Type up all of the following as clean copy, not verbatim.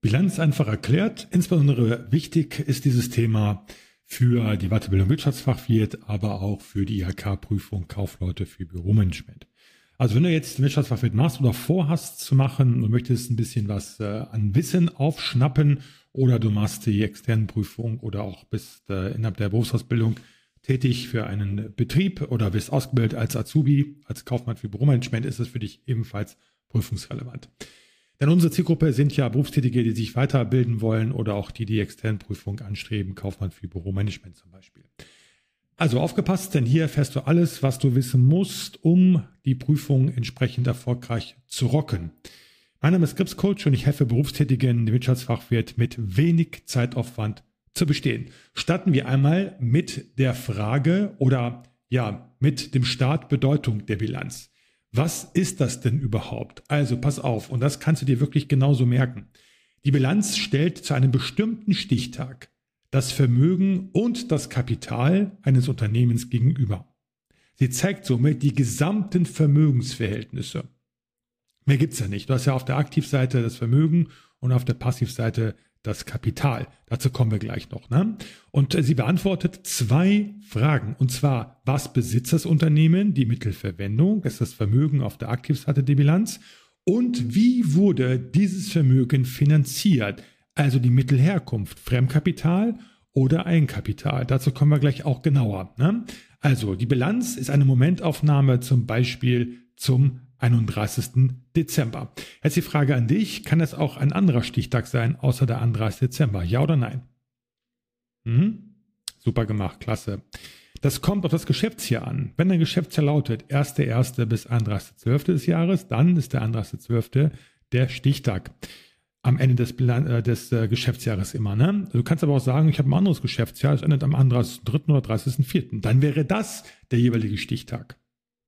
Bilanz einfach erklärt. Insbesondere wichtig ist dieses Thema für die Weiterbildung Wirtschaftsfachwirt, aber auch für die IHK-Prüfung Kaufleute für Büromanagement. Also wenn du jetzt Wirtschaftsfachwirt machst oder vorhast zu machen und möchtest ein bisschen was an Wissen aufschnappen oder du machst die externen Prüfung oder auch bist innerhalb der Berufsausbildung tätig für einen Betrieb oder bist ausgebildet als Azubi, als Kaufmann für Büromanagement, ist es für dich ebenfalls prüfungsrelevant. Denn unsere Zielgruppe sind ja Berufstätige, die sich weiterbilden wollen oder auch die externe Prüfung anstreben, Kaufmann für Büromanagement zum Beispiel. Also aufgepasst, denn hier erfährst du alles, was du wissen musst, um die Prüfung entsprechend erfolgreich zu rocken. Mein Name ist Grips Coach und ich helfe Berufstätigen, den Wirtschaftsfachwirt mit wenig Zeitaufwand zu bestehen. Starten wir einmal mit der Frage oder mit dem Start Bedeutung der Bilanz. Was ist das denn überhaupt? Also pass auf, und das kannst du dir wirklich genauso merken. Die Bilanz stellt zu einem bestimmten Stichtag das Vermögen und das Kapital eines Unternehmens gegenüber. Sie zeigt somit die gesamten Vermögensverhältnisse. Mehr gibt's ja nicht. Du hast ja auf der Aktivseite das Vermögen und auf der Passivseite das Kapital. Dazu kommen wir gleich noch. Ne? Und sie beantwortet 2 Fragen. Und zwar, was besitzt das Unternehmen? Die Mittelverwendung, das ist das Vermögen auf der Aktivseite der Bilanz. Und wie wurde dieses Vermögen finanziert? Also die Mittelherkunft, Fremdkapital oder Eigenkapital. Dazu kommen wir gleich auch genauer. Ne? Also die Bilanz ist eine Momentaufnahme zum Beispiel zum 31. Dezember. Jetzt die Frage an dich, kann das auch ein anderer Stichtag sein, außer der 31. Dezember? Ja oder nein? Super gemacht, klasse. Das kommt auf das Geschäftsjahr an. Wenn ein Geschäftsjahr lautet 1.1. bis 31.12. des Jahres, dann ist der 31.12. der Stichtag am Ende des Geschäftsjahres immer. Ne? Du kannst aber auch sagen, ich habe ein anderes Geschäftsjahr, es endet am 31.3. oder 30.4. Dann wäre das der jeweilige Stichtag.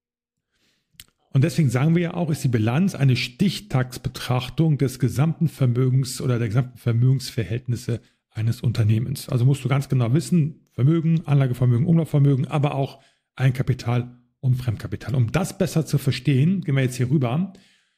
Und deswegen sagen wir ja auch, ist die Bilanz eine Stichtagsbetrachtung des gesamten Vermögens oder der gesamten Vermögensverhältnisse eines Unternehmens. Also musst du ganz genau wissen, Vermögen, Anlagevermögen, Umlaufvermögen, aber auch Eigenkapital und Fremdkapital. Um das besser zu verstehen, gehen wir jetzt hier rüber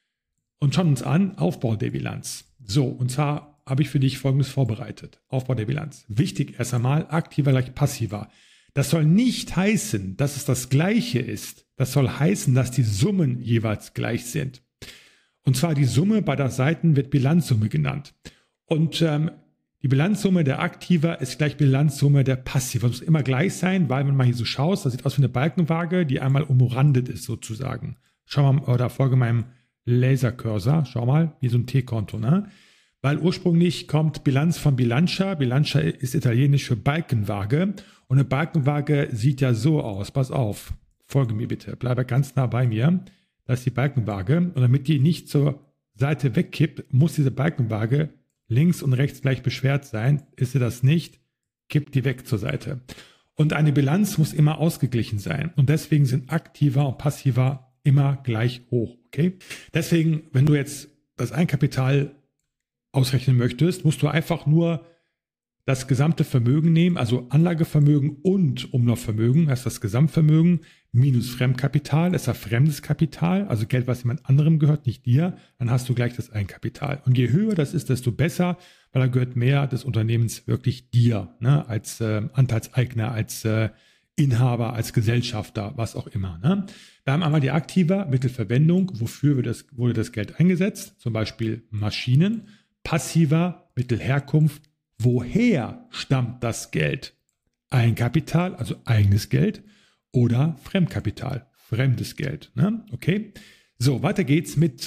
und schauen uns an, Aufbau der Bilanz. So, und zwar habe ich für dich Folgendes vorbereitet. Aufbau der Bilanz. Wichtig erst einmal, aktiver gleich passiver. Das soll nicht heißen, dass es das Gleiche ist. Das soll heißen, dass die Summen jeweils gleich sind. Und zwar die Summe beider Seiten wird Bilanzsumme genannt. Und die Bilanzsumme der Aktiva ist gleich Bilanzsumme der Passiva. Das muss immer gleich sein, weil wenn man hier so schaut, das sieht aus wie eine Balkenwaage, die einmal umrandet ist sozusagen. Schau mal, oder folge meinem Lasercursor. Schau mal, wie so ein T-Konto, ne? Weil ursprünglich kommt Bilanz von Bilancia. Bilancia ist italienisch für Balkenwaage. Und eine Balkenwaage sieht ja so aus. Pass auf, folge mir bitte, bleibe ganz nah bei mir. Das ist die Balkenwaage. Und damit die nicht zur Seite wegkippt, muss diese Balkenwaage links und rechts gleich beschwert sein. Ist sie das nicht, kippt die weg zur Seite. Und eine Bilanz muss immer ausgeglichen sein. Und deswegen sind Aktiva und Passiva immer gleich hoch. Okay? Deswegen, wenn du jetzt das Eigenkapital ausrechnen möchtest, musst du einfach nur das gesamte Vermögen nehmen, also Anlagevermögen und Umlaufvermögen, das ist das Gesamtvermögen, minus Fremdkapital, das ist ja fremdes Kapital, also Geld, was jemand anderem gehört, nicht dir, dann hast du gleich das Eigenkapital. Und je höher das ist, desto besser, weil da gehört mehr des Unternehmens wirklich dir, ne, als Anteilseigner, als Inhaber, als Gesellschafter, was auch immer. Ne? Wir haben einmal die Aktiva, Mittelverwendung, wofür wurde das Geld eingesetzt, zum Beispiel Maschinen, Passiva, Mittelherkunft, woher stammt das Geld? Eigenkapital, also eigenes Geld, oder Fremdkapital, fremdes Geld. Ne? Okay, so, weiter geht's mit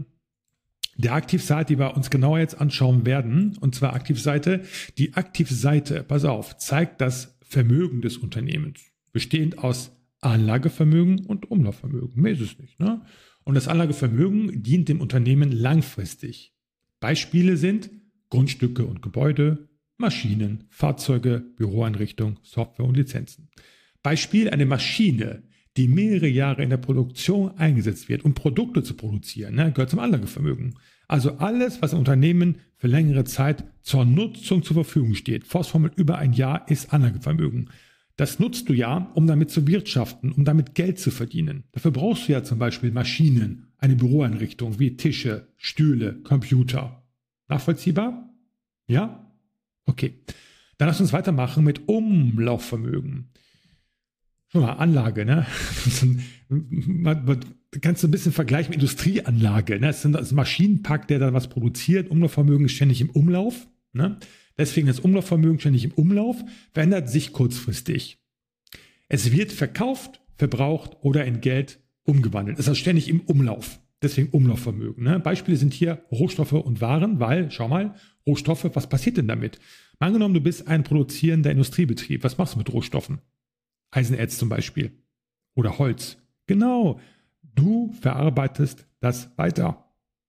der Aktivseite, die wir uns genauer jetzt anschauen werden, und zwar Aktivseite. Die Aktivseite, pass auf, zeigt das Vermögen des Unternehmens, bestehend aus Anlagevermögen und Umlaufvermögen. Mehr ist es nicht. Ne? Und das Anlagevermögen dient dem Unternehmen langfristig. Beispiele sind Grundstücke und Gebäude, Maschinen, Fahrzeuge, Büroeinrichtungen, Software und Lizenzen. Beispiel: eine Maschine, die mehrere Jahre in der Produktion eingesetzt wird, um Produkte zu produzieren, ne, gehört zum Anlagevermögen. Also alles, was im Unternehmen für längere Zeit zur Nutzung zur Verfügung steht, Faustformel über ein Jahr, ist Anlagevermögen. Das nutzt du ja, um damit zu wirtschaften, um damit Geld zu verdienen. Dafür brauchst du ja zum Beispiel Maschinen, eine Büroeinrichtung wie Tische, Stühle, Computer. Nachvollziehbar? Ja? Okay. Dann lass uns weitermachen mit Umlaufvermögen. Schon mal Anlage, ne? Man kannst du ein bisschen vergleichen mit Industrieanlage. Ne? Das ist ein Maschinenpark, der da was produziert. Umlaufvermögen ist ständig im Umlauf. Ne? Deswegen das Umlaufvermögen ständig im Umlauf, verändert sich kurzfristig. Es wird verkauft, verbraucht oder in Geld umgewandelt. Es ist also ständig im Umlauf. Deswegen Umlaufvermögen. Ne? Beispiele sind hier Rohstoffe und Waren, weil, schau mal, Rohstoffe, was passiert denn damit? Mal angenommen, du bist ein produzierender Industriebetrieb. Was machst du mit Rohstoffen? Eisenerz zum Beispiel. Oder Holz. Genau, du verarbeitest das weiter.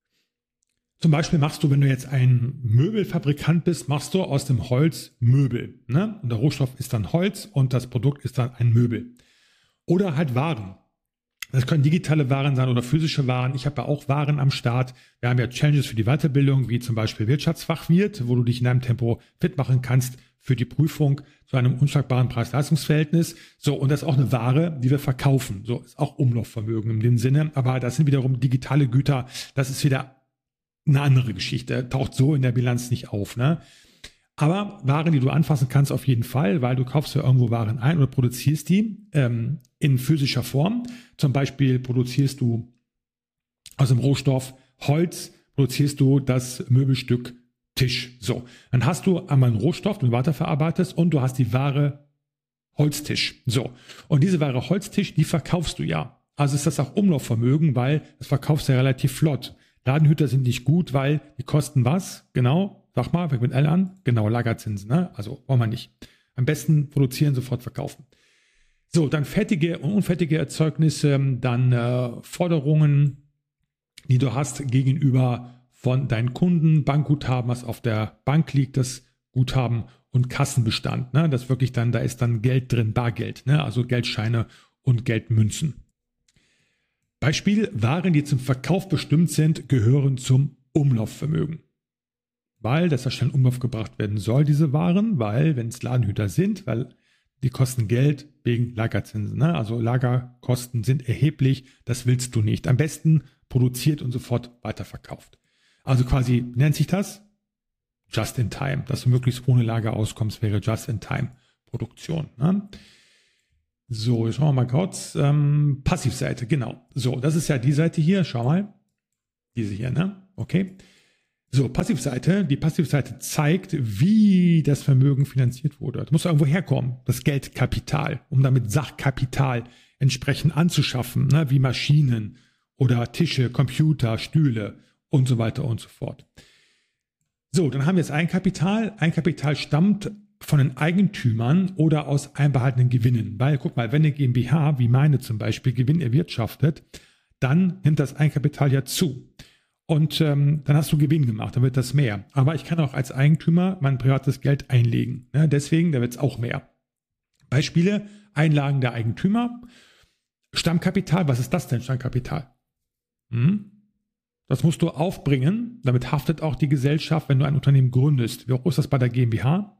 Zum Beispiel machst du, wenn du jetzt ein Möbelfabrikant bist, machst du aus dem Holz Möbel. Ne? Und der Rohstoff ist dann Holz und das Produkt ist dann ein Möbel. Oder halt Waren. Das können digitale Waren sein oder physische Waren. Ich habe ja auch Waren am Start. Wir haben ja Challenges für die Weiterbildung, wie zum Beispiel Wirtschaftsfachwirt, wo du dich in einem Tempo fit machen kannst für die Prüfung zu einem unschlagbaren Preis-Leistungs-Verhältnis. So, und das ist auch eine Ware, die wir verkaufen. So, ist auch Umlaufvermögen in dem Sinne. Aber das sind wiederum digitale Güter. Das ist wieder eine andere Geschichte. Taucht so in der Bilanz nicht auf, ne? Aber Waren, die du anfassen kannst, auf jeden Fall, weil du kaufst ja irgendwo Waren ein oder produzierst die in physischer Form. Zum Beispiel produzierst du aus dem Rohstoff Holz, produzierst du das Möbelstück Tisch. So, dann hast du einmal einen Rohstoff, den du weiterverarbeitest und du hast die Ware Holztisch. So, und diese Ware Holztisch, die verkaufst du ja. Also ist das auch Umlaufvermögen, weil das verkaufst du ja relativ flott. Ladenhüter sind nicht gut, weil die kosten was? Genau. Sag mal, fängt mit L an. Genau, Lagerzinsen. Ne? Also brauchen wir nicht. Am besten produzieren, sofort verkaufen. So, dann fertige und unfertige Erzeugnisse, dann Forderungen, die du hast gegenüber von deinen Kunden, Bankguthaben, was auf der Bank liegt, das Guthaben und Kassenbestand. Ne? Das wirklich dann, da ist dann Geld drin, Bargeld, ne? Also Geldscheine und Geldmünzen. Beispiel, Waren, die zum Verkauf bestimmt sind, gehören zum Umlaufvermögen. Weil das ja schnell in Umlauf gebracht werden soll, diese Waren, weil, wenn es Ladenhüter sind, weil die kosten Geld wegen Lagerzinsen. Ne? Also Lagerkosten sind erheblich, das willst du nicht. Am besten produziert und sofort weiterverkauft. Also quasi, nennt sich das? Just in time. Dass du möglichst ohne Lager auskommst, wäre Just in time Produktion. Ne? So, jetzt schauen wir mal kurz. Passivseite, genau. So, das ist ja die Seite hier, schau mal. Diese hier, ne? Okay. So, Passivseite. Die Passivseite zeigt, wie das Vermögen finanziert wurde. Das muss irgendwo herkommen, das Geldkapital, um damit Sachkapital entsprechend anzuschaffen, ne, wie Maschinen oder Tische, Computer, Stühle und so weiter und so fort. So, dann haben wir jetzt Eigenkapital. Eigenkapital stammt von den Eigentümern oder aus einbehaltenen Gewinnen. Weil, guck mal, wenn eine GmbH, wie meine zum Beispiel, Gewinn erwirtschaftet, dann nimmt das Eigenkapital ja zu. Und dann hast du Gewinn gemacht, dann wird das mehr. Aber ich kann auch als Eigentümer mein privates Geld einlegen. Ne? Deswegen, da wird es auch mehr. Beispiele, Einlagen der Eigentümer. Stammkapital, was ist das denn, Stammkapital? Das musst du aufbringen, damit haftet auch die Gesellschaft, wenn du ein Unternehmen gründest. Wie hoch ist das bei der GmbH?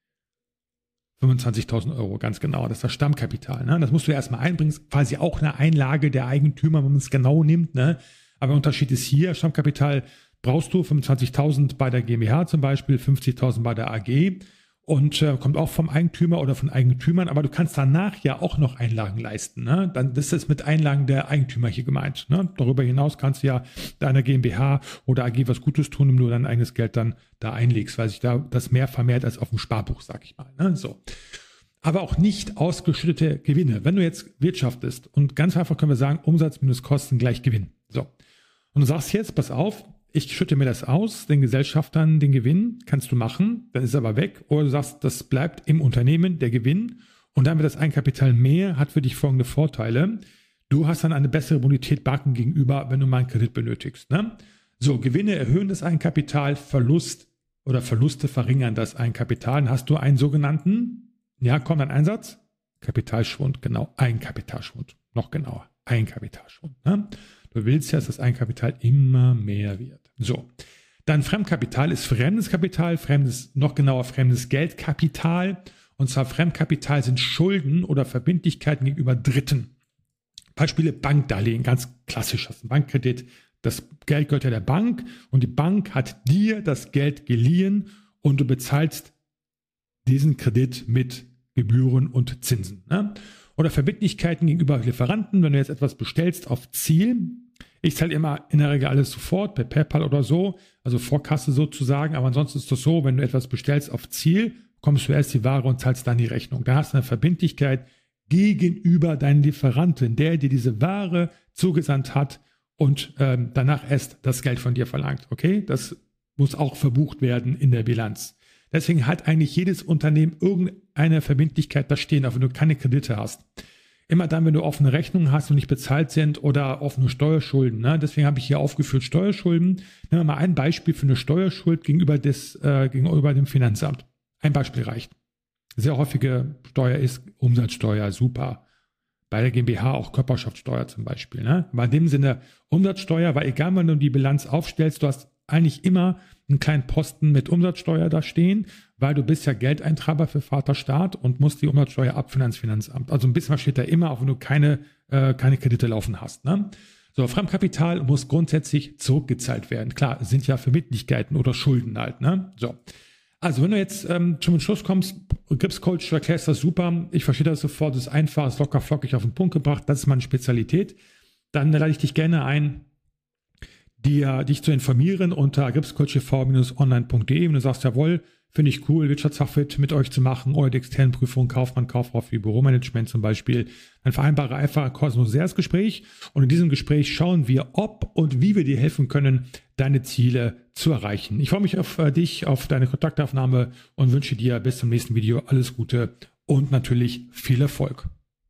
25.000 Euro, ganz genau. Das ist das Stammkapital. Ne? Das musst du erstmal einbringen, quasi auch eine Einlage der Eigentümer, wenn man es genau nimmt. Ne? Aber der Unterschied ist hier, Stammkapital brauchst du 25.000 bei der GmbH zum Beispiel, 50.000 bei der AG und kommt auch vom Eigentümer oder von Eigentümern, aber du kannst danach ja auch noch Einlagen leisten. Ne? Dann ist es mit Einlagen der Eigentümer hier gemeint. Ne? Darüber hinaus kannst du ja deiner GmbH oder AG was Gutes tun, indem du dein eigenes Geld dann da einlegst, weil sich da das mehr vermehrt als auf dem Sparbuch, sag ich mal. Ne? So. Aber auch nicht ausgeschüttete Gewinne. Wenn du jetzt wirtschaftest und ganz einfach können wir sagen, Umsatz minus Kosten gleich Gewinn. So. Und du sagst jetzt, pass auf, ich schütte mir das aus, den Gesellschaftern den Gewinn, kannst du machen, dann ist er aber weg. Oder du sagst, das bleibt im Unternehmen, der Gewinn. Und dann wird das Eigenkapital mehr, hat für dich folgende Vorteile. Du hast dann eine bessere Bonität Banken gegenüber, wenn du mal einen Kredit benötigst. Ne? So, Gewinne erhöhen das Eigenkapital, Verluste verringern das Eigenkapital. Dann hast du einen sogenannten, ja, kommt ein Einsatz? Kapitalschwund, genau, Eigenkapitalschwund. Noch genauer, Eigenkapitalschwund. Ne? Du willst ja, dass das Eigenkapital immer mehr wird. So, dann Fremdkapital ist fremdes Kapital, noch genauer fremdes Geldkapital. Und zwar Fremdkapital sind Schulden oder Verbindlichkeiten gegenüber Dritten. Beispiele Bankdarlehen, ganz klassisch, hast einen Bankkredit, Das Geld gehört ja der Bank und die Bank hat dir das Geld geliehen und du bezahlst diesen Kredit mit Gebühren und Zinsen. Ne? Oder Verbindlichkeiten gegenüber Lieferanten, wenn du jetzt etwas bestellst auf Ziel. Ich zahle immer in der Regel alles sofort, per PayPal oder so, also Vorkasse sozusagen. Aber ansonsten ist das so, wenn du etwas bestellst auf Ziel, bekommst du erst die Ware und zahlst dann die Rechnung. Da hast du eine Verbindlichkeit gegenüber deinen Lieferanten, der dir diese Ware zugesandt hat und danach erst das Geld von dir verlangt. Okay, das muss auch verbucht werden in der Bilanz. Deswegen hat eigentlich jedes Unternehmen irgendeine Verbindlichkeit da stehen, auch wenn du keine Kredite hast. Immer dann, wenn du offene Rechnungen hast und nicht bezahlt sind oder offene Steuerschulden. Ne? Deswegen habe ich hier aufgeführt Steuerschulden. Nehmen wir mal ein Beispiel für eine Steuerschuld gegenüber dem Finanzamt. Ein Beispiel reicht. Sehr häufige Steuer ist Umsatzsteuer, super. Bei der GmbH auch Körperschaftssteuer zum Beispiel. Ne? Aber in dem Sinne Umsatzsteuer, weil egal, wenn du die Bilanz aufstellst, du hast eigentlich immer einen kleinen Posten mit Umsatzsteuer da stehen, weil du bist ja Geldeintreiber für Vaterstaat und musst die Umsatzsteuer abführen ans Finanzamt. Also ein bisschen was steht da immer, auch wenn du keine Kredite laufen hast. Ne? So, Fremdkapital muss grundsätzlich zurückgezahlt werden. Klar, es sind ja Verbindlichkeiten oder Schulden halt. Ne? So. Also wenn du jetzt zum Schluss kommst, Gripscoach, du erklärst das super, ich verstehe das sofort, das ist einfach, ist locker flockig auf den Punkt gebracht, das ist meine Spezialität, dann lade ich dich gerne ein, dich zu informieren unter gripscoachtv-online.de. Wenn du sagst, jawohl, finde ich cool, Wirtschaftsfachwirt mit euch zu machen, oder die externen Prüfungen, Kaufmann, Kauffrau für Büromanagement zum Beispiel, dann vereinbare einfach ein kostenloses Gespräch und in diesem Gespräch schauen wir, ob und wie wir dir helfen können, deine Ziele zu erreichen. Ich freue mich auf dich, auf deine Kontaktaufnahme und wünsche dir bis zum nächsten Video alles Gute und natürlich viel Erfolg.